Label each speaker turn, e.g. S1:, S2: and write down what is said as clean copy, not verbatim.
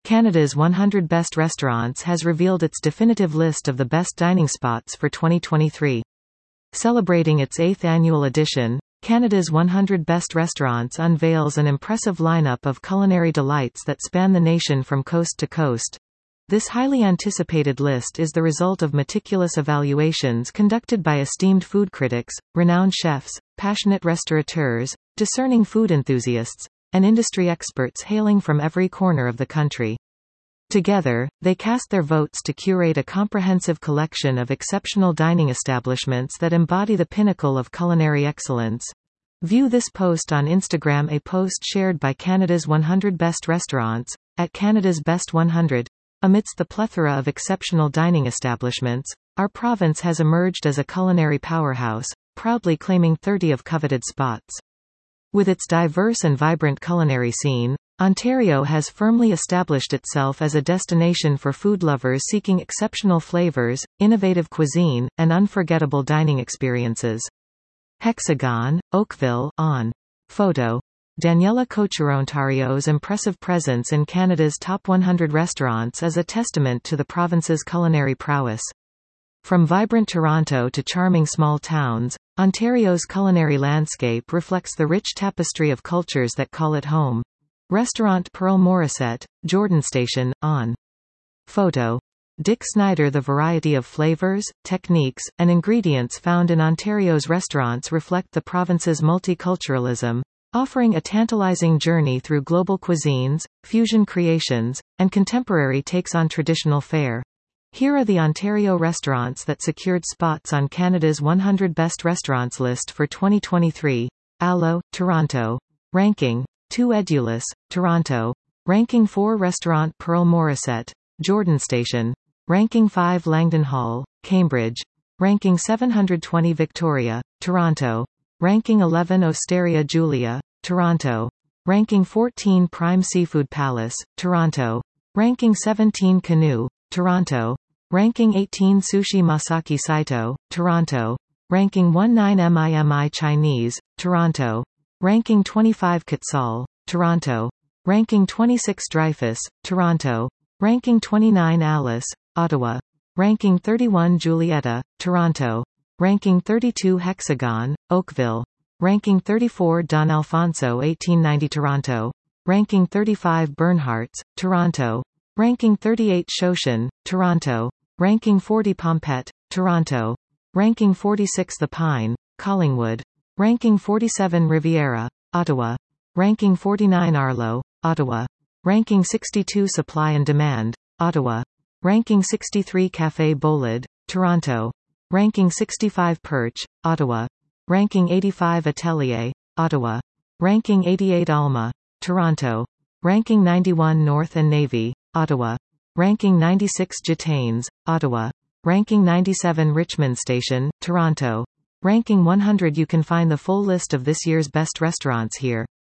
S1: Canada's 100 Best Restaurants has revealed its definitive list of the best dining spots for 2023. Celebrating its 8th annual edition, Canada's 100 Best Restaurants unveils an impressive lineup of culinary delights that span the nation from coast to coast. This highly anticipated list is the result of meticulous evaluations conducted by esteemed food critics, renowned chefs, passionate restaurateurs, discerning food enthusiasts, and industry experts hailing from every corner of the country. Together, they cast their votes to curate a comprehensive collection of exceptional dining establishments that embody the pinnacle of culinary excellence. View this post on Instagram, a post shared by Canada's 100 Best Restaurants, at Canada's Best 100. Amidst the plethora of exceptional dining establishments, our province has emerged as a culinary powerhouse, proudly claiming 30 of coveted spots. With its diverse and vibrant culinary scene, Ontario has firmly established itself as a destination for food lovers seeking exceptional flavors, innovative cuisine, and unforgettable dining experiences. Hexagon, Oakville, on. Photo. Daniela Couture. Ontario's impressive presence in Canada's top 100 restaurants is a testament to the province's culinary prowess. From vibrant Toronto to charming small towns, Ontario's culinary landscape reflects the rich tapestry of cultures that call it home. Restaurant Pearl Morissette, Jordan Station, on. Photo. Dick Snyder. The variety of flavors, techniques, and ingredients found in Ontario's restaurants reflect the province's multiculturalism, offering a tantalizing journey through global cuisines, fusion creations, and contemporary takes on traditional fare. Here are the Ontario restaurants that secured spots on Canada's 100 Best Restaurants list for 2023. Alo, Toronto. Ranking 2 Edulus, Toronto. Ranking 4 Restaurant Pearl Morissette, Jordan Station. Ranking 5 Langdon Hall, Cambridge. Ranking 720 Victoria, Toronto. Ranking 11 Osteria Julia, Toronto. Ranking 14 Prime Seafood Palace, Toronto. Ranking 17 Canoe, Toronto. Ranking 18 Sushi Masaki Saito, Toronto. Ranking 19 MIMI Chinese, Toronto. Ranking 25 Quetzal, Toronto. Ranking 26 Dreyfus, Toronto. Ranking 29 Alice, Ottawa. Ranking 31 Julietta, Toronto. Ranking 32 Hexagon, Oakville. Ranking 34 Don Alfonso 1890 Toronto. Ranking 35 Bernhardt's, Toronto. Ranking 38 Shoshin, Toronto. Ranking 40 Pompette, Toronto. Ranking 46 The Pine, Collingwood. Ranking 47 Riviera, Ottawa. Ranking 49 Arlo, Ottawa. Ranking 62 Supply and Demand, Ottawa. Ranking 63 Café Bolide, Toronto. Ranking 65 Perch, Ottawa. Ranking 85 Atelier, Ottawa. Ranking 88 Alma, Toronto. Ranking 91 North and Navy, Ottawa. Ranking 96 Jetaines, Ottawa. Ranking 97 Richmond Station, Toronto. Ranking 100. You can find the full list of this year's best restaurants here.